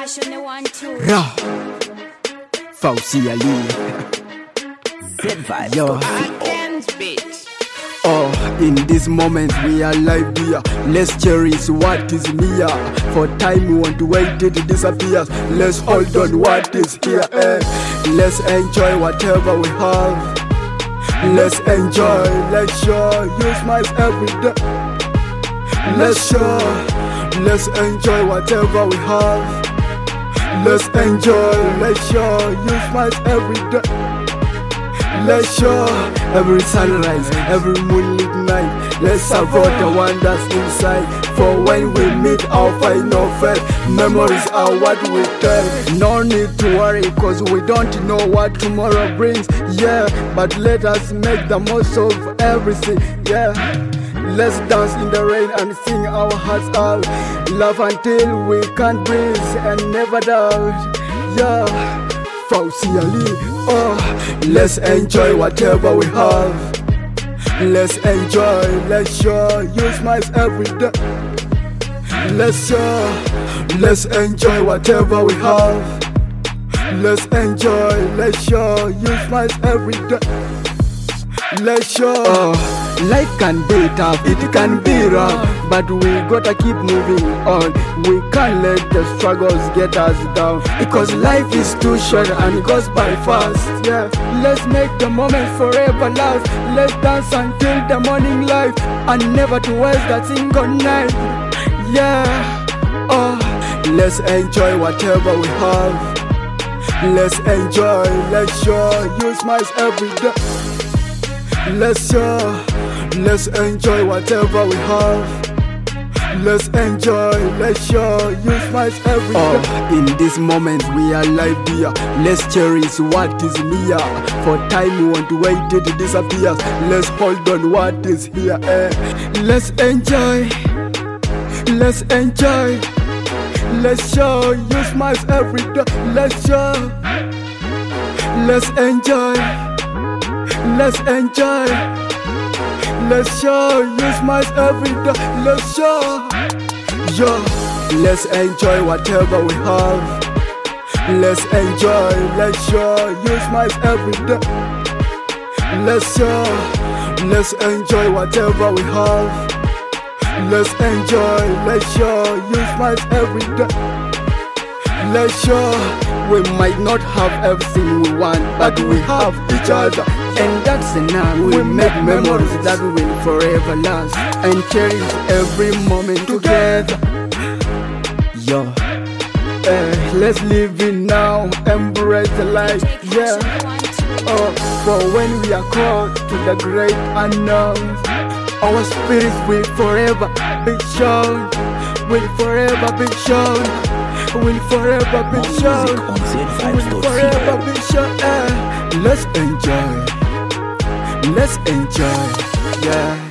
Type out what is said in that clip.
Cash on the 1 2. Ra Fauci Ali Z-Vibe. Yo. Against bitch. Oh, in this moment we are live here. Let's cherish what is near. For time we want to wait till it disappears. Let's hold on what is here. Let's enjoy whatever we have. Let's enjoy, let's show. Use smiles every day. Let's enjoy whatever we have. Let's enjoy, let's show. Use smiles every day. Let's show every sunrise, every moonlit night. Let's savor the wonders inside. For when we meet our final fate, memories are what we tell. No need to worry, cause we don't know what tomorrow brings. Yeah, but let us make the most of everything. Yeah, let's dance in the rain and sing our hearts out. Laugh until we can't breathe and never doubt. Yeah, Fauci Ali. Oh, let's enjoy whatever we have. Let's enjoy, let's show. Use smiles every day. Let's enjoy whatever we have. Let's enjoy, let's show. Use smiles every day. Let's show. Life can be tough, it can be rough, but we gotta keep moving on. We can't let the struggles get us down, because life is too short and goes by fast. Yeah, let's make the moment forever last. Let's dance until the morning light, and never to waste a single night. Yeah, let's enjoy whatever we have. Let's enjoy, let's show. Use smiles every day. Let's enjoy whatever we have. Let's enjoy, let's show. Use smiles every day. In this moment we are live here. Let's cherish what is near. For time we want to wait till it disappears. Let's hold on what is here. Let's enjoy, let's enjoy. Let's show. Use smiles every day. Let's show. Let's enjoy. Let's enjoy, let's show. Use smiles every day. Let's show. Yo, let's enjoy whatever we have. Let's enjoy, let's show. Use smiles every day. Let's enjoy whatever we have. Let's enjoy, let's show. Use smiles every day. Let's show. We might not have everything we want, but we have each other, and that's enough. We make memories that will forever last, and cherish every moment together. Yo, let's live it now, embrace the life. Yeah, for when we are called to the great unknown, our spirits will forever be shown. Will forever be shown. Will forever be shown. Will forever be shown. Let's enjoy. Let's enjoy. Yeah.